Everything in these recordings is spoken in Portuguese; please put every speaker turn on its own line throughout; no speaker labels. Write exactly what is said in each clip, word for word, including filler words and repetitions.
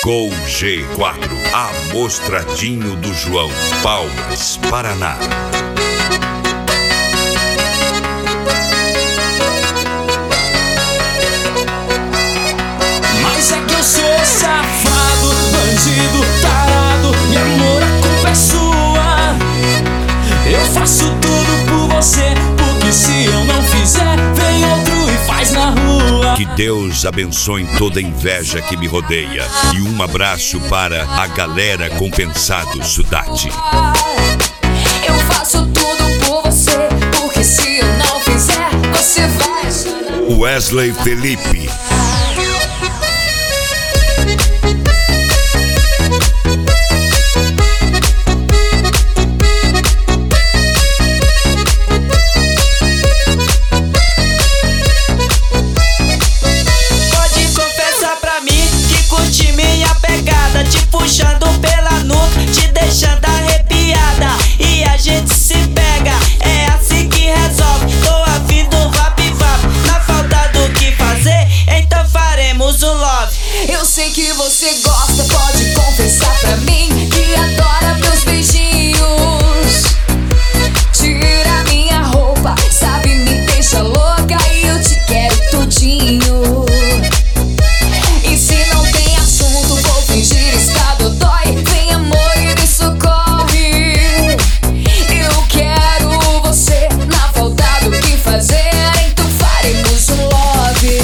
Gol G quatro, Amostradinho do João, Palmas, Paraná.
Mas é que eu sou safado, bandido, tarado, e amor, a culpa é sua. Eu faço tudo por você, porque se eu não fizer, vem outro e faz na rua.
Que Deus abençoe toda a inveja que me rodeia. E um abraço para a galera Compensado Sudate.
Eu faço tudo por você, porque se eu não fizer, você vai.
Wesley Felipe.
Puxando pela nuca, te deixando arrepiada, e a gente se pega, é assim que resolve. Tô afim do vap-vap, na falta do que fazer, então faremos o love.
Eu sei que você gosta, pode confessar pra mim que adora meus beijinhos. Tira minha roupa, sabe, me deixa louca e eu te quero tudinho. E se não tem assunto, vou fingir estado dói. Vem amor e me socorre. Eu quero você, na falta do que fazer, então faremos um love.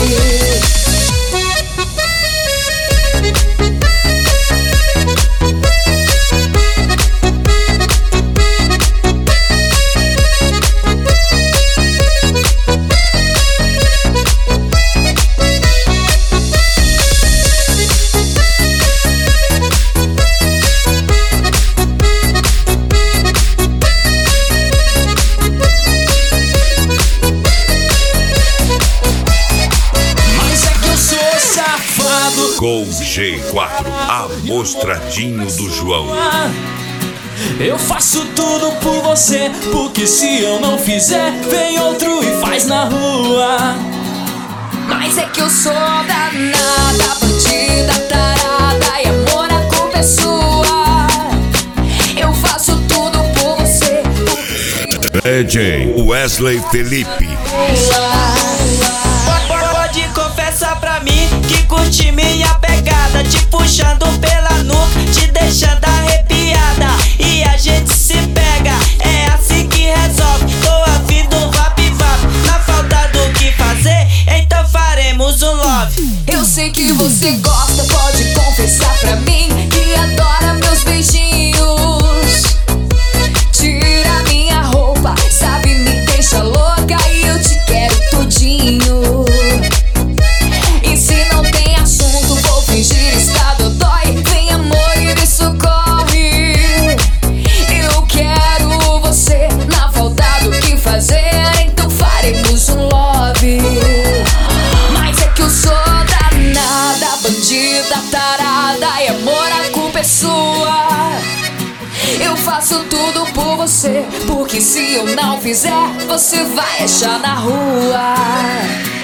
Gol G quatro, Amostradinho do João.
Eu faço tudo por você, porque se eu não fizer, vem outro e faz na rua.
Mas é que eu sou danada, bandida, tarada, e amor, a culpa é sua. Eu faço tudo por você,
D J Wesley Felipe.
Pode confessar pra mim que curte minha pegada, te puxando pela nuca, te deixando arrepiada, e a gente se pega, é assim que resolve. Tô afim do vap-vap, na falta do que fazer, então faremos um love.
Eu sei que você gosta, pode confessar pra mim que adora meus beijinhos. Tira minha roupa, sabe, me deixa louca e eu te quero tudinho. E se não tem assunto, vou fingir estado dói. Vem amor e me socorre. Eu quero você, na falta do que fazer, então faremos um love. Mas é que eu sou danada, bandida, tarada, e amor, a culpa é sua. Eu faço tudo por você, porque se eu não fizer, você vai achar na rua.